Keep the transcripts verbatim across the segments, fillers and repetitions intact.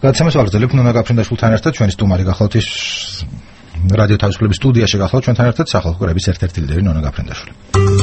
გადაცემას ვაგრძელებთ ნონა გაფრინდაშვილთან ერთად, ჩვენი სტუმარი გახლავთ ის რადიო თავისუფლების სტუდიაში გახლავთ ჩვენთან ერთად სახალხო კრების ერთ-ერთი ლიდერი ნონა გაფრინდაშვილი.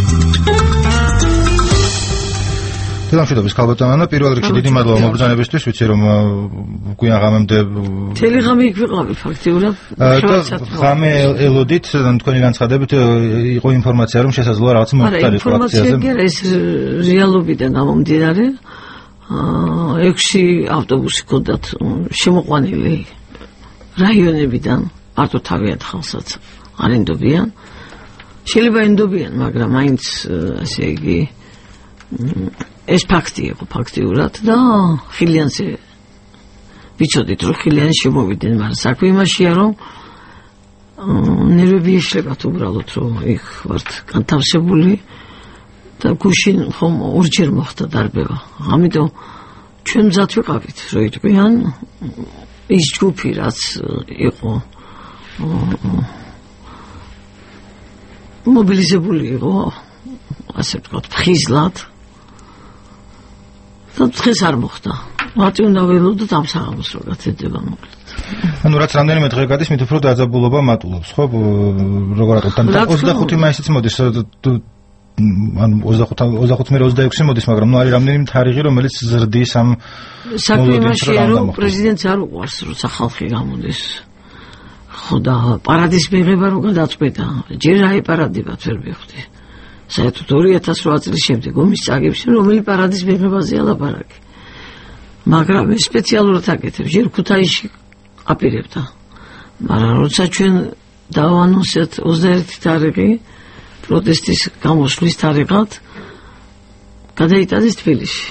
თელამშვიდობის ქალბატონო, პირველ რიგში დიდი მადლობა მობრძანებისთვის, ვიცი რომ გვიან ღამემდე მთელი ღამე იქ ვიყავი ფაქტიურად. ღამე ელოდით თქვენი განცხადებით იყო ინფორმაცია რომ შესაძლოა რაღაც მომხდარიყო აქციაზე. ინფორმაცია გერა ეს რეალობიდან გამომდინარე. ექვსი ავტობუსი ჰქონდათ შემოყვანილი რაიონებიდან, მარტო თავიანთ ხალხსაც არ ენდობიან. შეიძლება ენდობიან, მაგრამ მაინც ასე იგი ეს ფაქტი იყო ფაქტიურად და ხილიანზე ვიცოდით რომ ხილიანი შემოვიდნენ, მაგრამ საქმე იმაშია რომ ნერვები ეშლებათ უბრალოდ რომ იქ ვართ განთავსებული და გუშინ ხომ ორჯერ მოხდა დარბევა. ამიტომ ჩვენ მზად ვიყავით რომ იტყვიან ის ჯგუფი რაც იყო მობილიზებული იყო ასე ვთქვათ ფხიზლად და დღეს არ მოხდა. მარტო უნდა ველოდოთ ამ საღამოს რომ გაცედება მოკლედ. ანუ რაც რამდენიმე დღე გადის, მით უფრო დაძაბულობა მატულობს, ხო? როგორ აყევთან ოცდახუთი მაისიც მოდის, ანუ ოცდახუთი მე ოცდაექვსი მოდის, მაგრამ ნუ არის რამდენიმე თარიღი, რომელიც ზრდის ამ საქმე იმაშია, რომ პრეზიდენტს არ უყვარს, როცა ხალხი გამოდის. ხო და პარადის მიღება რო გადაწყვეტა, ჯერ აეპარადებათ ვერ მივხვდი. საერთოდ ორი ათას რვა წლის შემდეგ ომის წაგებში რომელი პარადის მიღებაზეა ლაპარაკი. მაგრამ ეს სპეციალურად აკეთებს, ჯერ ქუთაისში აპირებდა. მაგრამ როცა ჩვენ დავანონსეთ ოცდაერთი თარიღი პროტესტის გამოსვლის თარიღად, გადაიტანეს თბილისში.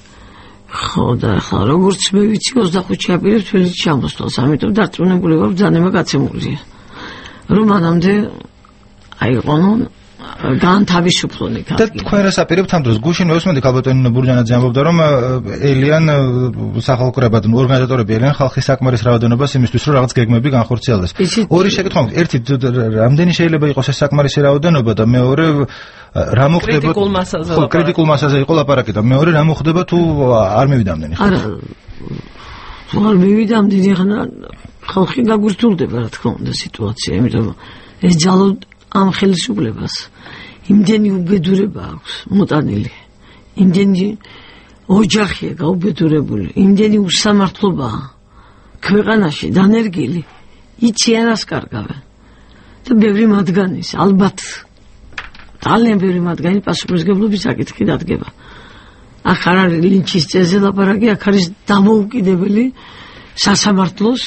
ხო და ახლა როგორც მე ვიცი ოცდახუთში აპირებს თბილისში ჩამოსვლას, ამიტომ დარწმუნებული ვარ ბრძანება გაცემულია. რომ მანამდე აიყვანონ განთავისუფლონი და თქვენ რას აპირებთ ამ დროს? გუშინ მოსმენდი ქალბატონი ბურჯანაძე ამბობდა რომ ელიან სახალხო კრებად ორგანიზატორები ელიან ხალხის საკმარის რაოდენობას იმისთვის რომ რაღაც გეგმები განხორციელდეს. ორი შეკითხვა მაქვს. ერთი, რამდენი შეიძლება იყოს ეს საკმარისი რაოდენობა და მეორე რა მოხდება? კრიტიკულ მასაზე. ხო, კრიტიკულ მასაზე იყო ლაპარაკი და მეორე რა მოხდება თუ არ მივიდა ამდენი ხალხი? არა. თუ არ მივიდა ამდენი ხალხი გაგვირთულდება რა თქმა უნდა სიტუაცია, იმიტომ ეს ძალო ამ ხელისუფლებას იმდენი უბედურება აქვს მოტანილი, იმდენი ოჯახია გაუბედურებული, იმდენი უსამართლობაა ქვეყანაში დანერგილი, იციან რას კარგავენ და ბევრი მათგანის ალბათ ძალიან ბევრი მათგანი პასუხისმგებლობის საკითხი დადგება. აქ არ არის ლინჩის წესზე ლაპარაკი, აქ არის დამოუკიდებელი სასამართლოს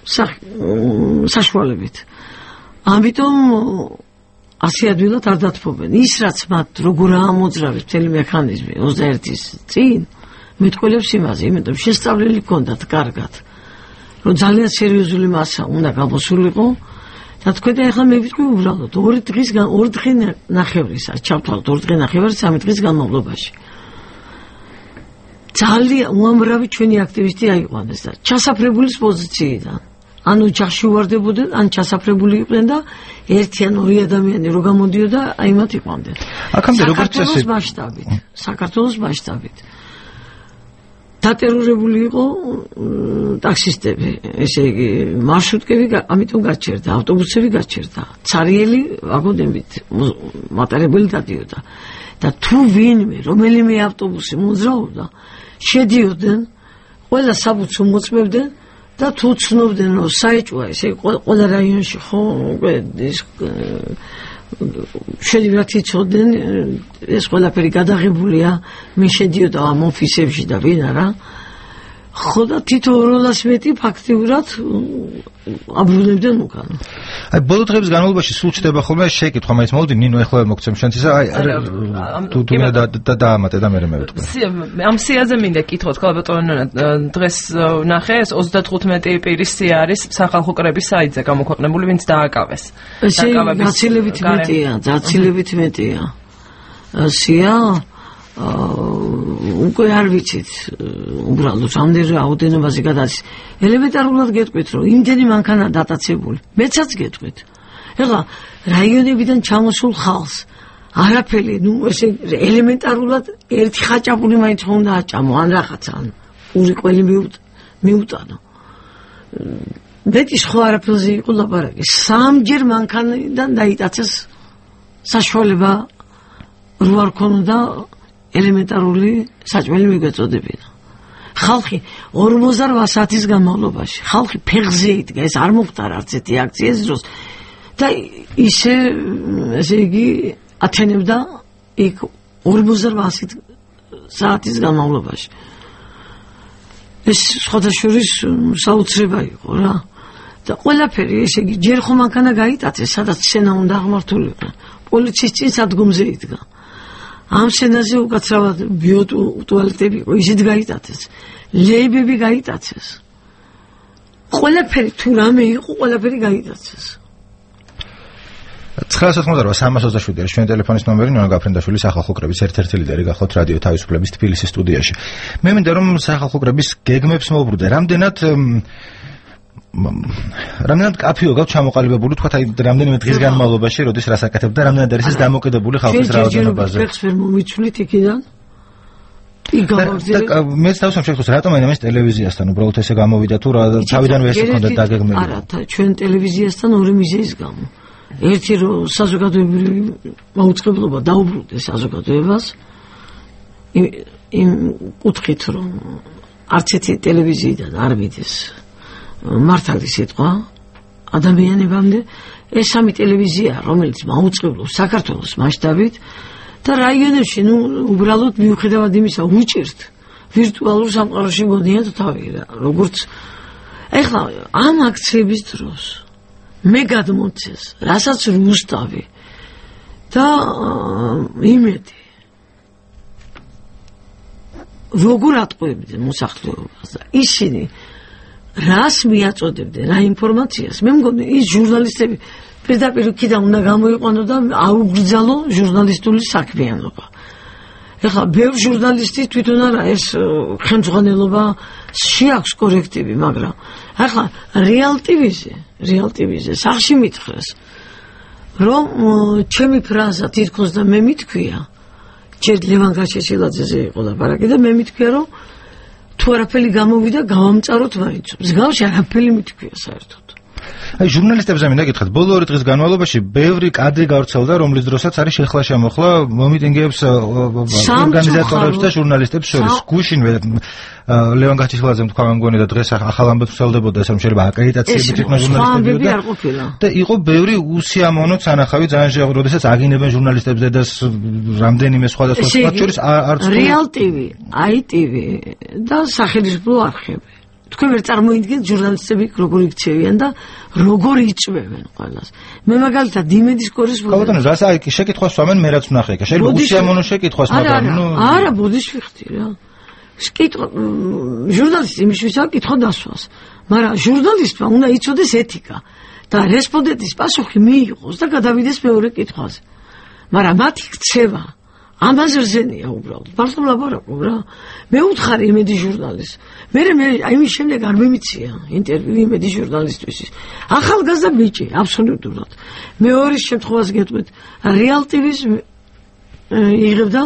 საშუალებით. ამიტომ ასე ადვილად არ დათმობენ. ის რაც მათ როგორ ამოძრავეს მთელი მექანიზმი ოცდაერთის წინ მეტყველებს იმაზე, იმიტომ შესწავლილი ჰქონდათ კარგად, რომ ძალიან სერიოზული მასა უნდა გამოსულიყო და თქვენ და ახლა მე ვიტყვი უბრალოდ ორი დღის ორი დღე ნახევრისა ჩავთვალოთ ორი დღე ნახევარი სამი დღის განმავლობაში. ძალიან უამრავი ჩვენი აქტივისტი აიყვანეს და ჩასაფრებულის პოზიციიდან. ანუ ოჯახში უვარდებოდნენ, ან ჩასაფრებული იყვნენ და ერთი ან ორი ადამიანი რო გამოდიოდა, აი მათ იყვანდნენ. აქამდე როგორც წესი საქართველოს მასშტაბით, საქართველოს მასშტაბით. დატერორებული იყო ტაქსისტები, ესე იგი მარშრუტკები, ამიტომ გაჩერდა, ავტობუსები გაჩერდა. ცარიელი ვაგონებით მატარებელი დადიოდა. და თუ ვინმე, რომელიმე ავტობუსი მოძრაობდა, შედიოდნენ, ყველა საბუთს მოწმებდნენ და თუ ცნობდნენ რომ საეჭვია ესე ყველა რაიონში ხო ეს შედივრათ იცოდნენ ეს ყველაფერი გადაღებულია მე შედიოდა ამ ოფისებში და ვინ არა ხო და თითო როლას მეტი ფაქტიურად აბრუნებდნენ უკან. აი ბოლო დღების განმავლობაში სულ ჩდება ხოლმე შეკითხვა მაინც მოვდი ნინო ეხლა მოგცემ შენც ისა აი თუ თუ მე და დაამატე და მე მე ვეთქვი. ამ სიაზე მინდა კითხოთ ქალბატონო დღეს ნახე ეს ოცდათხუთმეტი პირის სია არის სახალხო კრების საიტზე გამოქვეყნებული ვინც დააკავეს. დააკავების გაცილებით მეტია, გაცილებით მეტია. სია უკვე არ ვიცით უბრალოდ რამდენი რაოდენობაზე გადადის. ელემენტარულად გეტყვით რომ იმდენი მანქანა დატაცებული. მეცაც გეტყვით. ეხლა რაიონებიდან ჩამოსულ ხალხს არაფერი, ნუ ესე ელემენტარულად ერთი ხაჭაპური მაინც უნდა აჭამო ან რაღაცა ან ურიყველი მიუტანო. მეტი სხვა არაფერზე იყო ლაპარაკი. სამჯერ მანქანიდან დაიტაცეს საშუალება რო არ ქონოდა ელემენტარული საჭმელი მიგვეწოდებინა. ხალხი ორმოცდაოთხ საათის განმავლობაში ხალხი ფეხზე იდგა, ეს არ მოხდა არც ერთი აქციის დროს და ისე ესე იგი ათენებდა იქ ორმოცდაოთხ საათის განმავლობაში. ეს სხვადასხვის საოცრება იყო რა. და ყველაფერი ესე იგი ჯერ ხომ მანქანა გაიტაცეს, სადაც სცენა უნდა აღმართულიყო. პოლიციის წინ სადგომზე იდგა. ამ სცენაზე უკაცრავად ბიოტუალეტები იყო, ისიც გაიტაცეს. ლეიბები გაიტაცეს. ყველაფერი თუ რამე იყო, ყველაფერი გაიტაცეს. ცხრა ათმოცდაოთხ სამას ოცდაშვიდი არის ჩვენი ტელეფონის ნომერი. ნონა გაფრინდაშვილი სახალხო კრების ერთ-ერთი ლიდერი გახლავთ რადიო თავისუფლების თბილისის სტუდიაში. მე მინდა რომ სახალხო კრების გეგმებს მოვბრუნდე. რამდენად რამდენად კაფეო გაქვთ ჩამოყალიბებული, თქვათ აი რამდენიმე დღის განმავლობაში, როდის რას აკეთებთ და რამდენად არის ეს დამოკიდებული ხალხის რაოდენობაზე. ფეხს ვერ მომიცვლით იქიდან. მეც თავისთავად შეგხვდით რატომ აი ტელევიზიასთან უბრალოდ ესე გამოვიდა თუ თავიდანვე ეს ჰქონდა დაგეგმილი. არა, ჩვენ ტელევიზიასთან ორი მიზეზის გამო. ერთი რომ საზოგადოებრივი მაუწყებლობა დაუბრუნდეს საზოგადოებას იმ კუთხით რომ არც ერთი ტელევიზიიდან არ მიდის მართალი სიტყვა ადამიანებამდე. ეს სამი ტელევიზია რომელიც მაუწყებლობს საქართველოს მასშტაბით და რაიონებში ნუ უბრალოდ მიუხედავად იმისა უჭირთ ვირტუალურ სამყაროში მოდიან თავი რა როგორც ეხლა ამ აქციების დროს მე გადმოცეს რასაც რუსთავი და იმედი როგორ ატყუებდნენ მოსახლეობას და ისინი რას მიაწოდებდნენ რა ინფორმაციას მე მგონი ის ჟურნალისტები პირდაპირ იქიდან უნდა გამოიყვანო და აუგრძალო ჟურნალისტული საქმიანობა. ეხლა ბევრი ჟურნალისტი თვითონ არა ეს ხელმძღვანელობა შეაქვს კორექტივი, მაგრამ ეხლა რეალ ტივიზე, რეალ ტივიზე სახში მითხრეს, რომ ჩემი ფრაზა თითქოს და მე მითქვია, ჯერ ლევან გაჩეჩილაძეზე იყო ლაპარაკი და მე მითქვია, რომ თუ არაფერი გამოვიდა, გავამწაროთ მაინც. მსგავსი არაფერი მითქვია საერთოდ. აი ჟურნალისტებზე მინდა გითხრათ, ბოლო ორი დღის განმავლობაში ბევრი კადრი გავრცელდა, რომლის დროსაც არის შეხლა შემოხლა მომიტინგეებს ორგანიზატორებს და ჟურნალისტებს შორის. გუშინ ლევან გაჩეჩილაძემ თქვა, მგონი და დღეს ახალ ამბებს ვრცელდებოდა, ეს რომ შეიძლება აკრედიტაციებით იქნა ჟურნალისტები და იყო ბევრი უსიამოვნო წანახავი, ძალიან როდესაც აგინებენ ჟურნალისტებს და რამდენიმე სხვადასხვა სხვა შორის არც რეალ ტივი, აი ტივი და სახელმწიფო არხები. თქვენ ვერ წარმოიდგენთ ჟურნალისტები როგორ იქცევიან და როგორ იწვევენ ყველას. მე მაგალითად იმედის კორესპონდენტი. ბატონო, რას აი შეკითხვას ვამენ, მე რაც ვნახე, შეიძლება უსიამოვნო შეკითხვას, მაგრამ ნუ არა, ბუდის ვიხდი რა. შეკითხვა ჟურნალისტი იმისთვისა კითხვა დასვას, მაგრამ ჟურნალისტმა უნდა იცოდეს ეთიკა და რესპონდენტის პასუხი მიიღოს და გადავიდეს მეორე კითხვაზე. მაგრამ მათი ქცევა ამაზე ზენია უბრალოდ. მართლა ლაპარაკობ რა. მე უთხარი იმედი ჟურნალისტს. მე მე აი მის შემდეგ არ მიმიცია ინტერვიუ იმედი ჟურნალისტვის. ახალგაზრდა ბიჭი, აბსოლუტურად. მეორის შემთხვევას გეტყვით, რეალ ტივის იღებდა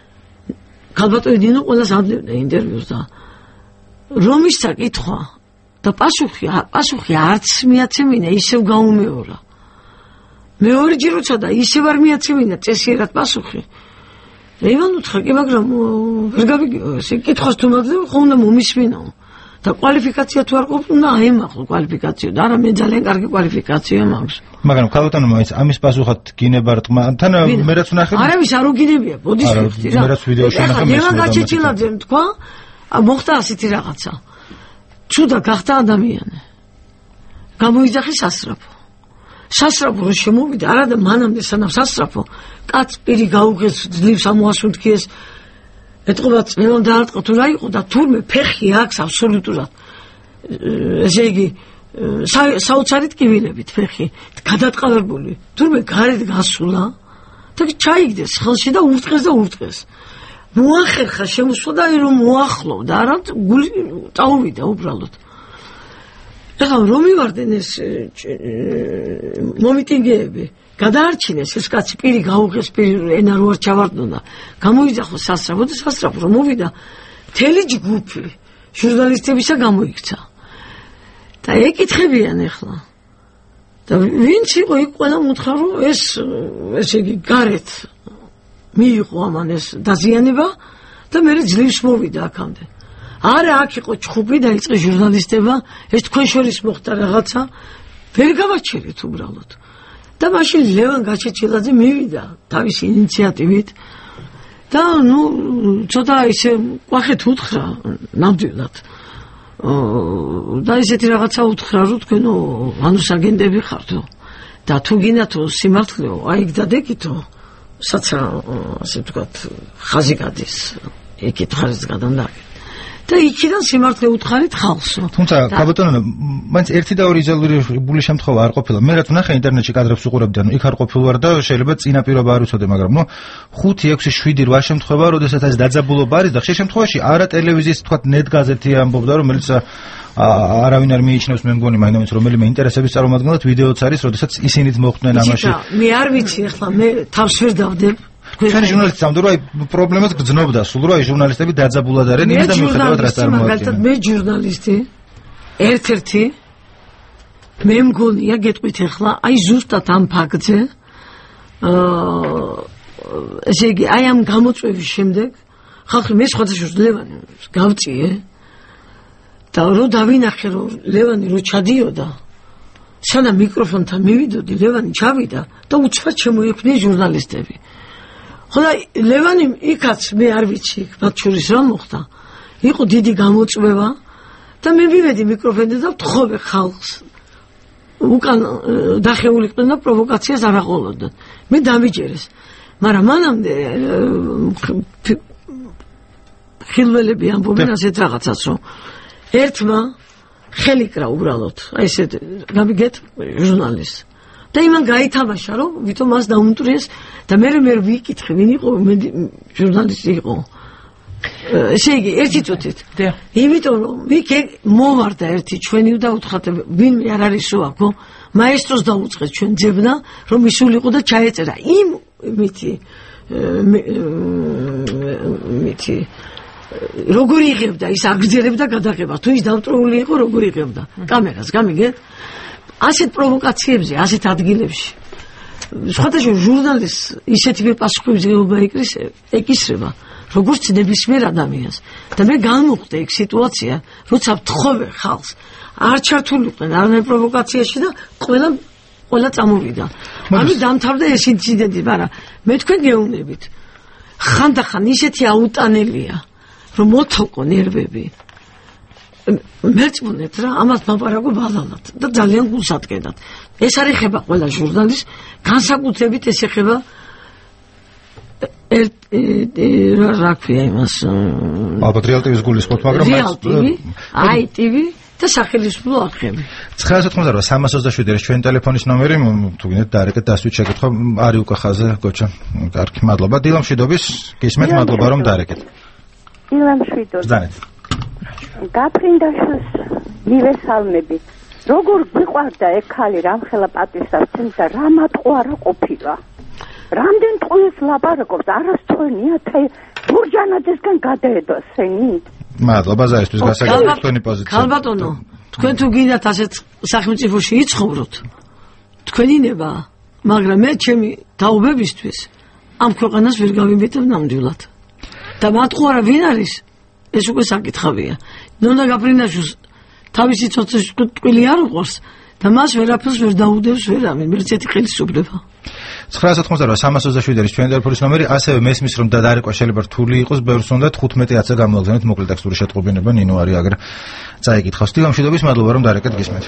ქალბატონი ყველას ამდლებდა ინტერვიუს და რომ ის საკითხვა და პასუხი პასუხი არც მიაცემინა, ისევ გაუმეორა. მეორე ჯერ უცოდა, ისევ არ მიაცემინა წესიერად პასუხი. ევან უთხრა კი, მაგრამ ვერ გავიგე, ეს კითხავს თუ მაგდები, ხო უნდა მომისმინო. და კვალიფიკაცია თუ არ ყოფს, უნდა აემახო კვალიფიკაცია და არა მე ძალიან კარგი კვალიფიკაცია მაქვს. მაგრამ ქალბატონო მაინც ამის პასუხად გინებართ, თან მე რაც ვნახე. არავის არ უგინებია, ბოდის ვიხდი რა. მე რაც ვიდეოში ვნახე მე. ევან გაჩეჩილაძემ თქვა, მოხდა ასეთი რაღაცა. ცუდა გახდა ადამიანი. გამოიძახი სასწრაფო. სასწრაფო რო შემოვიდა, არა და მანამდე სანამ სასწრაფო კაც პირი გაუღეს ძლივს ამოასუნთქიეს ეთყობა წნევა დაარტყა თუ რა იყო და თურმე ფეხი აქვს აბსოლუტურად ესე იგი საოცარი ტკივილებით ფეხი გადატყავებული თურმე გარეთ გასულა და ჩაიგდეს ხელში და ურტყეს და ურტყეს მოახერხა შემოსვა და რომ მოახლოვდა არა გული წაუვიდა უბრალოდ ეხლა რომ მივარდნენ ეს მომიტინგეები გადაარჩინეს ეს კაცი პირი გაუღეს პირი ენა რო არ ჩავარდნოდა გამოიძახო სასწრაფო და სასწრაფო რომ მოვიდა მთელი ჯგუფი ჟურნალისტებისა გამოიქცა და ეკითხებიან ახლა. და ვინც იყო იქ ყველა მოთხა რომ ეს ესე იგი გარეთ მიიღო ამან ეს დაზიანება და მე ძლივს მოვიდა აქამდე. არა აქ იყო ჩხუბი და იწყე ჟურნალისტება, ეს თქვენ შორის მოხდა რაღაცა, ვერ გავაჩერეთ უბრალოდ. და მაშინ ლევან გაჩეჩილაძე მივიდა თავისი ინიციატივით და ნუ ცოტა ისე ყვახეთ უთხრა ნამდვილად. და ისეთი რაღაცა უთხრა რომ თქვენო ანუს აგენტები ხართო და თუ გინდათო სიმართლეო აი გდადეკითო საცა ასე ვთქვათ ხაზი გადის ეკით ხაზის გადანდაგე და იქიდან სიმართლე უთხარით ხალხსო. თუმცა კაბატონო მაინც ერთი და ორი იზოლირებული შემთხვევა არ ყოფილა. მე რაც ვნახე ინტერნეტში კადრებს უყურებდი, ანუ იქ არ ყოფილ ვარ და შეიძლება წინა პირობა არ ვიცოდე, მაგრამ ნუ ხუთი, ექვსი, შვიდი, რვა შემთხვევა, როდესაც ეს დაძაბულობა არის და ხშირ შემთხვევაში არა ტელევიზიის თქვათ ნეტ გაზეთი ამბობდა, რომელიც არავინ არ მიიჩნევს, მე მგონი მაინც რომელიმე ინტერესების წარმომადგენლად ვიდეოც არის, როდესაც ისინიც მოხვდნენ ამაში. მე არ ვიცი, ახლა მე თავს ვერ დავდებ. ჩვენი ჟურნალისტი ამბობდა რომ აი პრობლემას გძნობდა სულ რომ აი ჟურნალისტები დაძაბულად არიან იმის და მიუხედავად რაც წარმოადგენენ. მე ჟურნალისტი ერთ-ერთი მე მგონია გეტყვით ახლა აი ზუსტად ამ ფაქტზე აა ესე იგი აი ამ გამოწვევის შემდეგ ხალხი მე სხვადასხვა ლევანი გავწიე და რომ დავინახე რომ ლევანი რო ჩადიოდა სანამ მიკროფონთან მივიდოდი ლევანი ჩავიდა და უცბად შემოიქმნა ჟურნალისტები. ხოდა ლევანი იქაც მე არ ვიცი მათ შორის რა მოხდა იყო დიდი გამოწვევა და მე მივედი მიკროფონზე და ვთხოვე ხალხს უკან დახეულიყვნენ და პროვოკაციას არ აყოლოდნენ მე დამიჯერეს მაგრამ მანამდე ხილველები ამბობენ ასეთ რაღაცას რომ ერთმა ხელი კრა უბრალოდ აი ესეთ გამიგეთ ჟურნალისტს და იმან გაითამაშა რომ ვითომ მას დაუმტვრიეს და მე მე ვიკითხე ვინ იყო მე ჟურნალისტი იყო ესე იგი ერთი წუთით იმიტომ რომ იქ მოვარდა ერთი ჩვენი და უთხრათ ვინ არ არისო აქო მაესტროს დაუწყეთ ჩვენ ძებნა რომ ისულიყო და ჩაეწერა იმ მითი მითი როგორ იღებდა ის აგრძელებდა გადაღებას თუ ის დამტროული იყო როგორ იღებდა კამერას გამიგეთ ასეთ პროვოკაციებზე, ასეთ ადგილებში სხვადასხვა ჟურნალისტს ისეთივე პასუხისმგებლობა ეკისრება, როგორც ნებისმიერ ადამიანს. და მე განმოხდა იქ სიტუაცია, როცა ვთხოვე ხალხს, არ ჩართულიყვნენ არამე პროვოკაციაში და ყველა ყველა წამოვიდა. ამით დამთავრდა ეს ინციდენტი, მაგრამ მე თქვენ გეუბნებით. ხანდახან ისეთი აუტანელია, რომ მოთოკო ნერვები. მერწმუნეთ რა ამას მაპარაკო ბალალად და ძალიან გულს ატკენად. ეს არ ეხება ყველა ჟურნალისტს, განსაკუთრებით ეს ეხება რა ქვია იმას ალბათ რეალ ტივის გულისხმობთ, მაგრამ რეალ ტივი, აი ტივი და სახელმწიფო არხები. ცხრა ოცდაოთხმოცდარვა სამას ოცდაშვიდი არის ჩვენი ტელეფონის ნომერი, თუ გინდათ დაარეკეთ დასვით შეკითხვა, არის უკვე ხაზზე გოჩა. კარგი, მადლობა. დილა მშვიდობის, გისმენთ, მადლობა რომ დაარეკეთ. დილა მშვიდობის. ბრძანეთ. გაფრინდაშვილს მივესალმები. როგორ გიყვარდა ეგ ხალი რამხელა პატივსაცემს და რა მატყუარა ყოფილა. რამდენ ტყუილს ლაპარაკობს, არასწორია თე ბურჯანაძესგან გადაედო სენით. მადლობა ზაისთვის გასაგებად თქვენი პოზიცია. ქალბატონო, თქვენ თუ გინდათ ასეთ სახელმწიფოში იცხოვროთ, თქვენი ნება, მაგრამ მე ჩემი თაობებისთვის ამ ქვეყანას ვერ გავიმეტებ ნამდვილად. და მატყუარა ვინ არის? ეს უკვე საკითხავია. ნონა გაფრინდაშვილს თავისი ცოცხი ტყვილი არ უყურს და მას ვერაფერს ვერ დაუდევს ვერავინ, მერც ერთი ხელისუფლება. ცხრა ოცდაოთხმოცდარვა სამას ოცდაშვიდი არის ჩვენი ტელეფონის ნომერი, ასევე მესმის რომ დადარეკვა შეიძლება რთული იყოს, ბევრს უნდა ხუთმეტი ათზე გამოაგზავნეთ მოკლე ტექსტური შეტყობინება, ნინო არის აგერ წაიკითხავს. დილა მშვიდობის, მადლობა რომ დარეკეთ გისმენთ.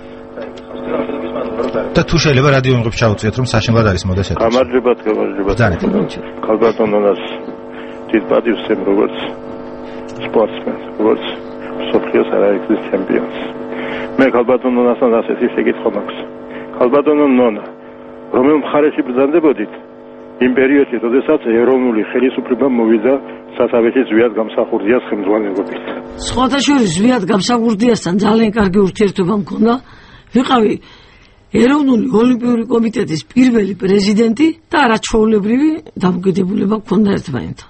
და თუ შეიძლება რადიო მიღებს ჩაუწიეთ რომ საშინლად არის მოდესეთ. გამარჯობა, გამარჯობა. ძალიან. ქალბატონონას დიდ პატივს ემ როგორც სპორტსმენ, როგორც სოფლიოს არაერთის ჩემპიონს. მე ქალბატონონასთან ასეთი შეკითხვა მაქვს. ქალბატონო ნონა, რომელ მხარეში ბრძანდებოდით იმ პერიოდში, როდესაც ეროვნული ხელისუფლება მოვიდა სათავეში ზვიად გამსახურდიას ხელმძღვანელობით. სხვადასხვა ზვიად გამსახურდიასთან ძალიან კარგი ურთიერთობა მქონდა. ვიყავი ეროვნული ოლიმპიური კომიტეტის პირველი პრეზიდენტი და არაჩვეულებრივი დამოკიდებულება მქონდა ერთმანეთთან.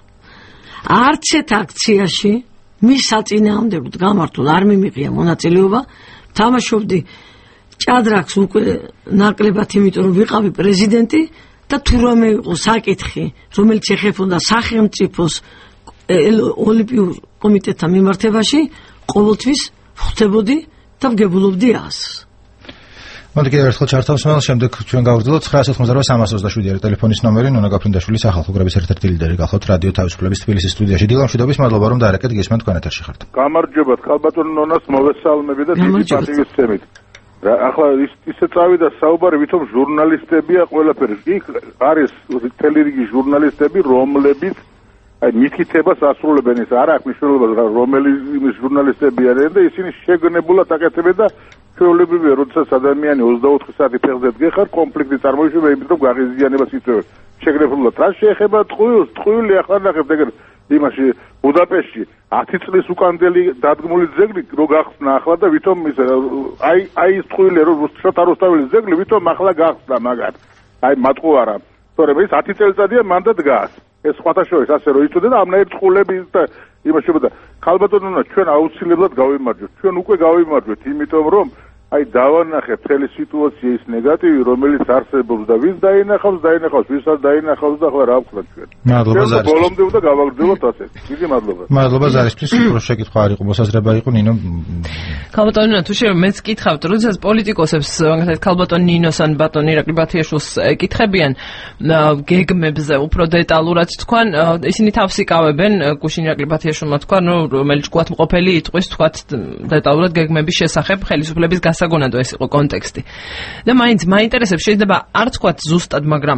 არც ერთ აქციაში მის საწინააღმდეგოდ გამართულ არ მიმიღია მონაწილეობა, თამაშობდი ჭადრაკს უკვე ნაკლებად, იმიტომ რომ ვიყავი პრეზიდენტი და თუ რამე იყო საკითხი, რომელიც ეხებოდა სახელმწიფოს ოლიმპიურ კომიტეტთან მიმართებაში, ყოველთვის ხვდებოდი და ვგებულობდი ასს. მოდი კიდევ ერთხელ ჩართავსმელ, შემდეგ ჩვენ გავგრძელოთ ცხრაას ოთხმოცდაოთხ სამას ოცდაშვიდი არის ტელეფონის ნომერი. ნონა გაფრინდაშვილი სახალხო კრების ერთ-ერთი ლიდერი გახლავთ რადიო თავისუფლების თბილისის სტუდიაში. დილა მშვიდობის, მადლობა რომ დაარეკეთ, გესმენთ თქვენ ეთერში ხართ. გამარჯობა, ქალბატონ ნონას მოვესალმები და დიდი პატივისცემით. ახლა ისე წავიდა საუბარი, ვითომ ჟურნალისტებია ყველაფერი. იქ არის მთელი რიგი ჟურნალისტები, რომლებიც აი მითითებას ასრულებენ, ის არ აქვს მნიშვნელობა რომელი ჟურნალისტები არიან და ისინი შეგნებულად აკეთებენ და ჩვეულებრივია, როდესაც ადამიანი ოცდაოთხი საათი ფეხზე დგეხარ, კონფლიქტი წარმოიშვება, იმიტომ გაღიზიანებას იწვევს. შეგნებულად რა შეეხება ტყუილს, ტყუილი ახლა ნახეთ ეგრე იმაში ბუდაპეშტში ათი წლის უკანდელი დადგმული ძეგლი რო გახსნა ახლა და ვითომ ის აი აი ის ტყუილი რო შოთა რუსთაველის ძეგლი ვითომ ახლა გახსნა მაგარ. აი მატყუარა. თორემ ის ათი წელიწადია მანდ დგას. ეს სხვათა შორის ასე რომ იწვდე და ამნაირ ტყულები და იმაშობა და ქალბატონონა ჩვენ აუცილებლად გავიმარჯვეთ. ჩვენ უკვე გავიმარჯვეთ, იმიტომ რომ აი დავანახეთ მთელი სიტუაცია ის ნეგატივი, რომელიც არსებობს და ვის დაინახავს, დაინახავს, ვისაც დაინახავს და ახლა რა ვქნათ ჩვენ. მადლობა ზარისთვის. ბოლომდე და გავაგრძელოთ ასე. დიდი მადლობა. მადლობა ზარისთვის, უფრო შეკითხვა არ იყო, მოსაზრება იყო ნინო. ქალბატონო, თუ შეიძლება მეც კითხავთ, როდესაც პოლიტიკოსებს, მაგალითად ქალბატონ ნინოს ან ბატონ ირაკლი ბათიაშვილს ეკითხებიან გეგმებზე უფრო დეტალურად თქვან, ისინი თავს იკავებენ, გუშინ ირაკლი ბათიაშვილმა თქვა, ნუ რომელიც გუათმყოფელი იტყვის თქვათ დეტალურად გეგმების შესახებ ხელისუფლების გასაგონადო ეს იყო კონტექსტი. და მაინც მაინტერესებს, შეიძლება არ თქვათ ზუსტად, მაგრამ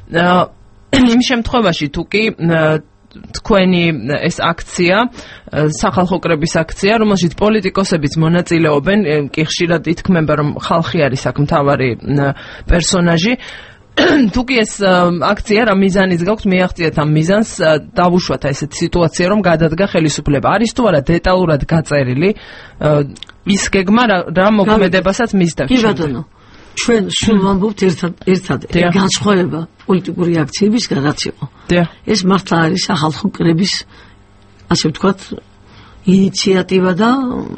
იმ შემთხვევაში თუ კი თქვენი ეს აქცია, სახალხო კრების აქცია, რომელშიც პოლიტიკოსებიც მონაწილეობენ, კი ხშირად ითქმება, რომ ხალხი არის აქ მთავარი პერსონაჟი. თუ კი ეს აქცია რა მიზანის გაქვთ, მიაღწიეთ ამ მიზანს, დავუშვათ ესეთ სიტუაცია, რომ გადადგა ხელისუფლება. არის თუ არა დეტალურად გაწერილი ის გეგმა რა მოქმედებასაც მისდევთ? კი ბატონო, ჩვენ სულ ვამბობთ ერთად ერთად განსხვავება პოლიტიკური აქციებისგან რაც იყო. ეს მართლა არის სახალხო კრების, ასე ვთქვათ, ინიციატივა და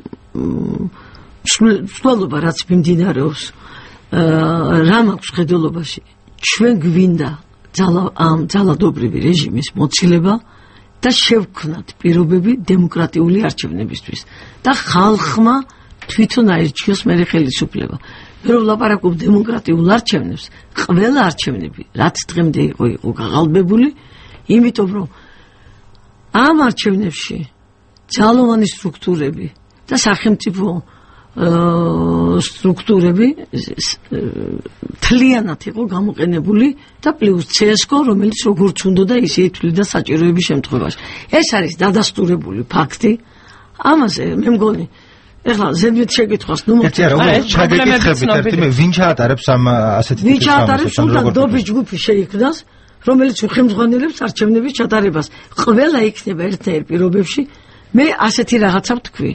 მსვლელობა რაც მიმდინარეობს. რა მაქვს ხედელობაში? ჩვენ გვინდა ამ ძალადობრივი რეჟიმის მოცილება და შევქმნათ პირობები დემოკრატიული არჩევნებისთვის და ხალხმა თვითონ აირჩიოს მერე ხელისუფლება. მე რომ ვლაპარაკობ დემოკრატიულ არჩევნებს, ყველა არჩევნები, რაც დღემდე იყო იყო გაღალბებული, იმიტომ რომ ამ არჩევნებში ძალოვანი სტრუქტურები და სახელმწიფო სტრუქტურები თლიანად იყო გამოყენებული და პლუს ცესკო, რომელიც როგორც უნდა ისე ითვლიდა საჭიროების შემთხვევაში. ეს არის დადასტურებული ფაქტი. ამაზე მე მგონი ეხლა ზედმეტ შეკითხვას ნუ მოწევთ. ჩაგეკითხებით ერთი მე ვინ ჩაატარებს ამ ასეთი ტიპის ვინ ჩაატარებს უნდა დობის ჯგუფი შეიქმნას, რომელიც უხელმძღვანელებს არჩევნების ჩატარებას. ყველა იქნება ერთ-ერთ პირობებში. მე ასეთი რაღაცა ვთქვი.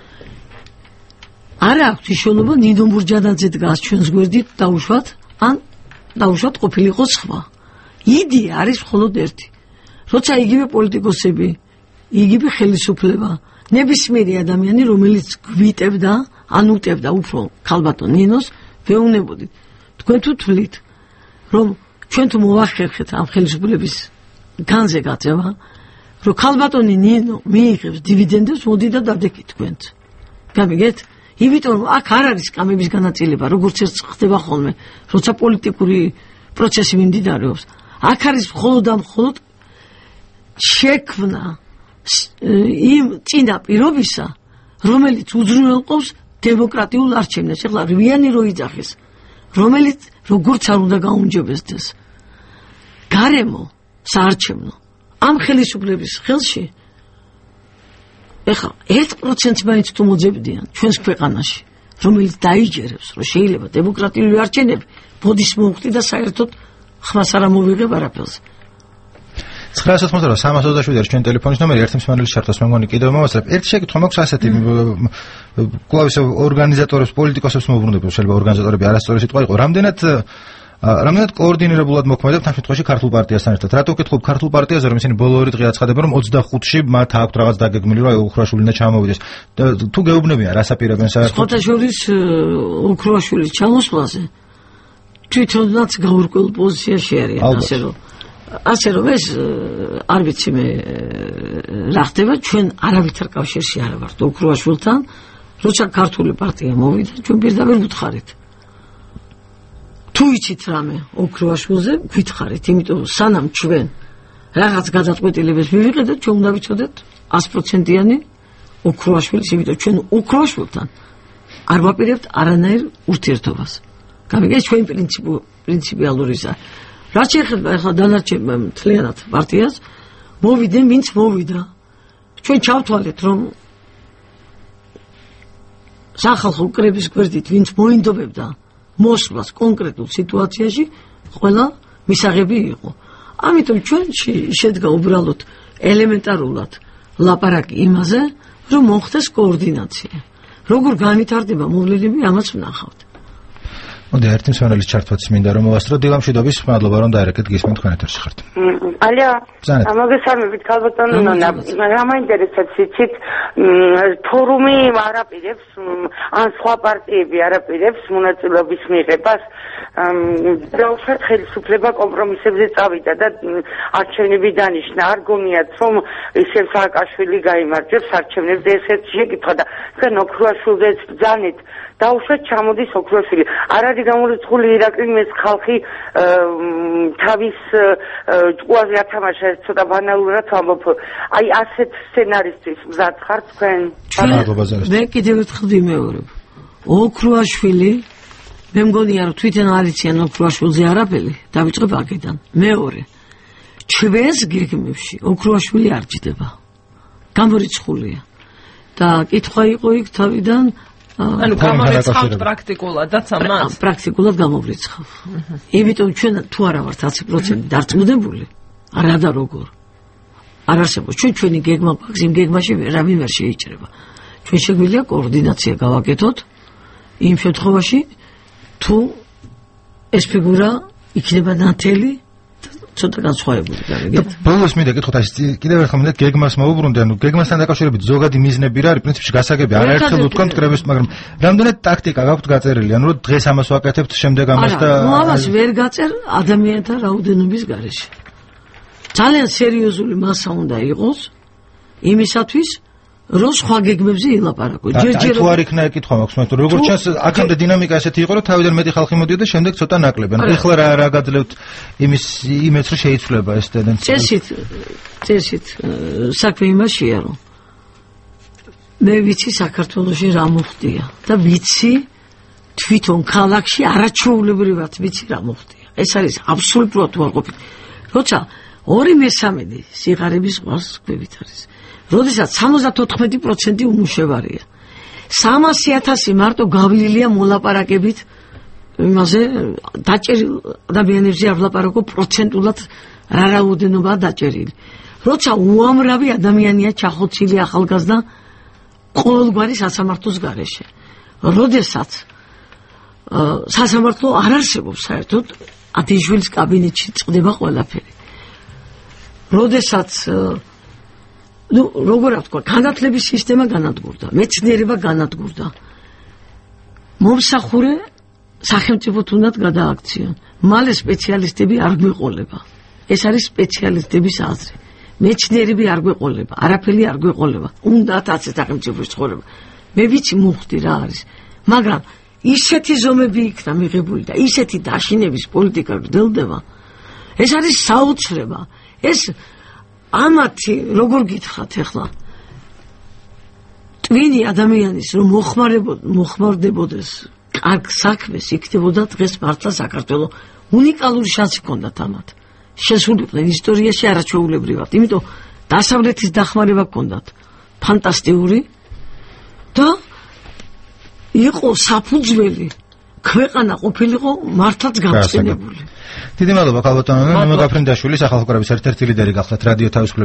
არა აქვს მნიშვნელობა ნინო მურჯანაძე დგას ჩვენს გვერდით დაუშვათ ან დაუშვათ ყოფილიყო სხვა. იდეა არის მხოლოდ ერთი. როცა იგივე პოლიტიკოსები, იგივე ხელისუფლება, ნებისმიერი ადამიანი, რომელიც გვიტებდა, ან უტევდა უფრო ქალბატონ ნინოს, ვეუბნებოდით. თქვენ თუ თვლით, რომ ჩვენ თუ მოვახერხეთ ამ ხელისუფლების განზე გაწევა, რომ ქალბატონი ნინო მიიღებს დივიდენდებს, მოდი და დადეკით თქვენც. გამიგეთ? იმიტომ რომ აქ არ არის კამების განაწილება, როგორც ერთ ხდება ხოლმე, როცა პოლიტიკური პროცესი მიმდინარეობს. აქ არის მხოლოდ და მხოლოდ შექმნა იმ წინა პირობისა, რომელიც უზრუნველყოფს დემოკრატიულ არჩევნებს. ეხლა რვიანი რო იძახეს, რომელიც როგორც არ უნდა გაუმჯობესდეს. გარემო საარჩევნო ამ ხელისუფლების ხელში ეხლა ერთ პროცენტს მაინც თუ მოძებდიან ჩვენს ქვეყანაში, რომელიც დაიჯერებს, რომ შეიძლება დემოკრატიული არჩევნები ბოდის მოუხდი და საერთოდ ხმას არ ამოვიღებ არაფერზე. ცხრაას ოცდაოთხ სამას ოცდაშვიდი არის ჩვენი ტელეფონის ნომერი, ერთი მსმენელის შარტოს მე მგონი კიდევ მოვასწრებ. ერთი შეკითხვა მაქვს ასეთი, კლავიშ ორგანიზატორებს, პოლიტიკოსებს მოვუბრუნდებ, შეიძლება ორგანიზატორები არასწორი სიტყვა იყო. რამდენად რამდენად კოორდინირებულად მოქმედებთ ამ შემთხვევაში ქართულ პარტიასთან ერთად? რატო ვკითხულობ ქართულ პარტიაზე, რომ ისინი ბოლო ორი დღე აცხადებენ, რომ ოცდახუთში მათ აქვთ რაღაც დაგეგმილი, რომ ოქროაშვილი უნდა ჩამოვიდეს. თუ გეუბნებიან, რას აპირებენ საერთოდ? სხვათა შორის ოქროაშვილის ჩამოსვლაზე თვითონაც გაურკვეველ პოზიციაში არიან, ასე რომ ასე რომ ეს არ ვიცი მე რა ხდება, ჩვენ არავითარ კავშირში არ ვართ ოქროაშვილთან, როცა ქართული პარტია მოვიდა, ჩვენ პირდაპირ ვუთხარით. თუ იცით რამე ოქროაშვილზე, გითხარით, იმიტომ სანამ ჩვენ რაღაც გადაწყვეტილებას მივიყიდეთ, ჩვენ უნდა ვიცოდეთ ას პროცენტიანი ოქროაშვილის, იმიტომ ჩვენ ოქროაშვილთან არ ვაპირებთ არანაირ ურთიერთობას. გამიგე ეს ჩვენი პრინციპი პრინციპიალურისა. რაც შეეხება ახლა დანარჩენ მთლიანად პარტიას, მოვიდნენ ვინც მოვიდა. ჩვენ ჩავთვალეთ, რომ სახალხო კრების გვერდით ვინც მოინდობებდა მოსვლას კონკრეტულ სიტუაციაში, ყველა მისაღები იყო. ამიტომ ჩვენში შედგა უბრალოდ ელემენტარულად ლაპარაკი იმაზე, რომ მოხდეს კოორდინაცია. როგორ განვითარდება მოვლენები, ამას ვნახავთ. მოდე ერთი მსმენელის ჩართვაც მინდა რომ მოვასწრო. დილამშვიდობის, მადლობა რომ დაერეკეთ, გისმენთ თქვენ ეთერში ხართ. ალო, მოგესალმებით ქალბატონო ნონა. რა მაინტერესებს იცით, ფორუმი არაპირებს, ან სხვა პარტიები არაპირებს მონაწილეობის მიღებას. დაუშვათ ხელისუფლება კომპრომისებზე წავიდა და არჩევნები დანიშნა. არ გონიათ რომ ისევ სააკაშვილი გაიმარჯვებს არჩევნებზე, ესეც შეკითხვა და თქვენ ოქროაშვილზეც ბრძანეთ. დაუშვათ ჩამოდის ოქროაშვილი. არ არის გამორიცხული ირაკლი ეს ხალხი თავის ჭკუაზე ათამაშა, ეს ცოტა ბანალურად ვამბობ. აი ასეთ სცენარისთვის მზად ხართ თქვენ? მე კიდევ ერთხელ ვიმეორებ. ოქროაშვილი მე მგონია რომ თვითონ არიციან ოქროაშვილზე არაფერი, დავიწყებ აქედან. მეორე, ჩვენს გეგმებში ოქროაშვილი არ ჯდება. გამორიცხულია. და კითხვა იყო იქ თავიდან ანუ გამორიცხავთ პრაქტიკულადაც ამას? პრაქტიკულად გამოვრიცხავ. იმიტომ ჩვენ თუ არა ვართ ათი პროცენტი დარწმუნებული, არა და როგორ. არ არსებობს ჩვენ ჩვენი გეგმა გვაქვს, იმ გეგმაში ვერავინ ვერ შეიჭრება. ჩვენ შეგვიძლია კოორდინაცია გავაკეთოთ იმ შემთხვევაში, თუ ეს ფიგურა იქნება ნათელი ცოტა განსხვავებული გარეგეთ. ბოლოს მინდა გითხოთ, აი კიდევ ერთხელ მინდა გეგმას მოუბრუნდე, ანუ გეგმასთან დაკავშირებით ზოგადი მიზნები რა არის, პრინციპში გასაგები, არაერთხელ ვთქვამთ კრების, მაგრამ რამდენად ტაქტიკა გაქვთ გაწერილი, ანუ რომ დღეს ამას ვაკეთებთ, შემდეგ ამას და არა, ნუ ამას ვერ გაწერ ადამიანთა რაოდენობის გარეშე. ძალიან სერიოზული მასა უნდა იყოს იმისათვის, რომ სხვა გეგმებზე ილაპარაკო. ჯერჯერობით თუ არ იქნა ეკითხვა მაქვს, მაგრამ როგორც ჩანს, აქამდე დინამიკა ესეთი იყო, რომ თავიდან მეტი ხალხი მოდიოდა, შემდეგ ცოტა ნაკლები. ანუ ეხლა რა რა გაძლევთ იმის იმეც რომ შეიცვლება ეს ტენდენცია. წესით, წესით საქმე იმაშია, რომ მე ვიცი საქართველოში რა მოხდია და ვიცი თვითონ ქალაქში არაჩვეულებრივად ვიცი რა მოხდია. ეს არის აბსოლუტურად უარყოფითი. როცა ორი მესამედი სიღარიბის ყავს ქვევით არის. როდესაც სამოცდაოთხმეტი პროცენტი უმუშევარია. სამასი ათასი მარტო გავლილია მოლაპარაკებით იმაზე დაჭერილ ადამიანებზე არ ვლაპარაკო პროცენტულად რა რაოდენობაა დაჭერილი. როცა უამრავი ადამიანია ჩახოცილი ახალგაზრდა ყოველგვარი სასამართლოს გარეშე. როდესაც სასამართლო არ არსებობს საერთოდ, ათიშვილის კაბინეტში წდება ყველაფერი. როდესაც ну, როგორ ვთქვა, განათლების სისტემა განადგურდა, მეცნიერება განადგურდა. მომსახურე სახელმწიფოთ უნდა გადააქციონ. მალე სპეციალისტები არ გვეყოლება. ეს არის სპეციალისტების აზრი. მეცნიერები არ გვეყოლება, არაფერი არ გვეყოლება. უნდათ ასე სახელმწიფოს ცხოვრება. მე ვიცი მუხტი რა არის, მაგრამ ისეთი ზომები იქნა მიღებული და ისეთი დაშინების პოლიტიკა გრძელდება. ეს არის საოცრება. ეს ამათი როგორ გითხრათ ახლა ტვინი ადამიანის რომ მოხმარდებოდეს კარგ საქმეს იქნებოდა დღეს მართლა საქართველოს უნიკალური შანსი ჰქონდათ ამათ შესულიყვნენ ისტორიაში არაჩვეულებრივად იმიტომ დასავლეთის დახმარება ჰქონდათ ფანტასტიკური და იყო საფუძველი ქვეყანა ყოფილიყო მართლაც გამწენებული. დიდი მადლობა ქალბატონო ნინო გაფრინდაშვილი, სახალხო კრების ერთ-ერთი ლიდერი გახლდათ რადიო თავისუფლების